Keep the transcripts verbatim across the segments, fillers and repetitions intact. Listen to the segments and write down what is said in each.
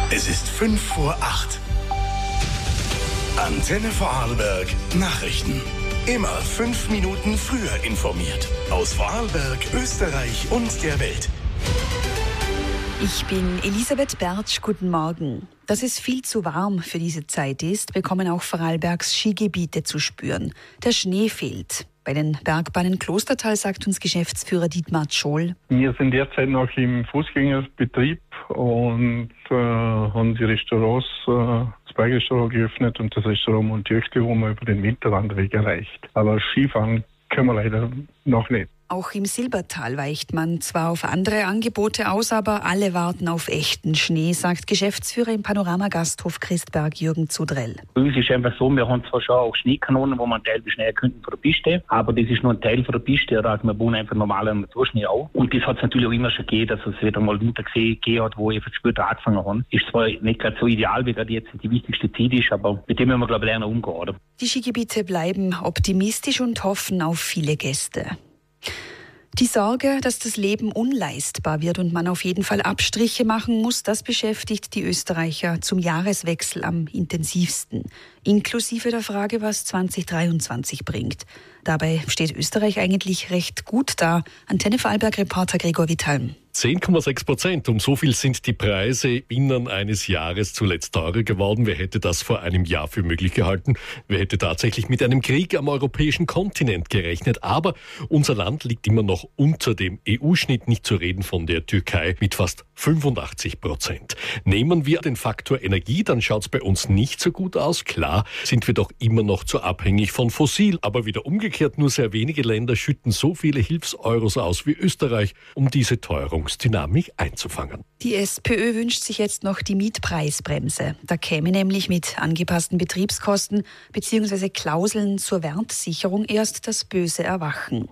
Es ist fünf vor acht. Antenne Vorarlberg Nachrichten. Immer fünf Minuten früher informiert. Aus Vorarlberg, Österreich und der Welt. Ich bin Elisabeth Bertsch, guten Morgen. Dass es viel zu warm für diese Zeit ist, bekommen auch Vorarlbergs Skigebiete zu spüren. Der Schnee fehlt. Bei den Bergbahnen Klostertal sagt uns Geschäftsführer Dietmar Tschohl: Wir sind derzeit noch im Fußgängerbetrieb und äh, haben die Restaurants, äh, das Bergrestaurant geöffnet und das Restaurant Montirchli, wo man über den Winterwanderweg erreicht. Aber Skifahren können wir leider noch nicht. Auch im Silbertal weicht man zwar auf andere Angebote aus, aber alle warten auf echten Schnee, sagt Geschäftsführer im Panorama-Gasthof Christberg Jürgen Zudrell. Es ist einfach so, wir haben zwar schon auch Schneekanonen, wo man einen Teil beschneien könnten von der Piste, aber das ist nur ein Teil von der Piste, also wir bauen einfach normaler Naturschnee auf. Und das hat es natürlich auch immer schon gegeben, dass es wieder mal Winter gegeben hat, wo ich später angefangen habe. Ist zwar nicht gerade so ideal, wie gerade jetzt die wichtigste Zeit ist, aber mit dem müssen wir, glaube ich, lernen umgehen, oder? Die Skigebiete bleiben optimistisch und hoffen auf viele Gäste. Die Sorge, dass das Leben unleistbar wird und man auf jeden Fall Abstriche machen muss, das beschäftigt die Österreicher zum Jahreswechsel am intensivsten. Inklusive der Frage, was zwanzig dreiundzwanzig bringt. Dabei steht Österreich eigentlich recht gut da. Antenne Vorarlberg-Reporter Gregor Vitalm. zehn Komma sechs Prozent. Um so viel sind die Preise binnen eines Jahres zuletzt teurer geworden. Wer hätte das vor einem Jahr für möglich gehalten? Wer hätte tatsächlich mit einem Krieg am europäischen Kontinent gerechnet? Aber unser Land liegt immer noch unter dem E U-Schnitt, nicht zu reden von der Türkei mit fast fünfundachtzig Prozent. Nehmen wir den Faktor Energie, dann schaut es bei uns nicht so gut aus. Klar sind wir doch immer noch zu abhängig von Fossil. Aber wieder umgekehrt, nur sehr wenige Länder schütten so viele Hilfseuros aus wie Österreich, um diese Teuerungsdynamik einzufangen. Die SPÖ wünscht sich jetzt noch die Mietpreisbremse. Da käme nämlich mit angepassten Betriebskosten bzw. Klauseln zur Wertsicherung erst das böse Erwachen.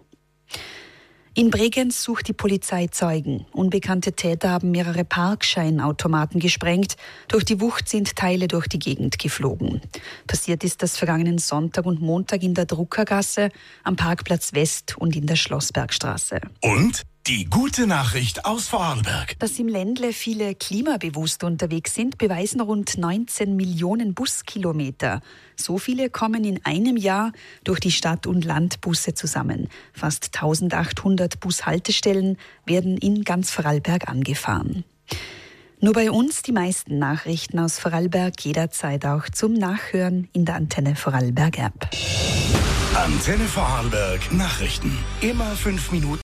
In Bregenz sucht die Polizei Zeugen. Unbekannte Täter haben mehrere Parkscheinautomaten gesprengt. Durch die Wucht sind Teile durch die Gegend geflogen. Passiert ist das vergangenen Sonntag und Montag in der Druckergasse, am Parkplatz West und in der Schlossbergstraße. Und die gute Nachricht aus Vorarlberg. Dass im Ländle viele klimabewusst unterwegs sind, beweisen rund neunzehn Millionen Buskilometer. So viele kommen in einem Jahr durch die Stadt- und Landbusse zusammen. Fast eintausendachthundert Bushaltestellen werden in ganz Vorarlberg angefahren. Nur bei uns die meisten Nachrichten aus Vorarlberg jederzeit auch zum Nachhören in der Antenne Vorarlberg App. Antenne Vorarlberg Nachrichten. Immer fünf Minuten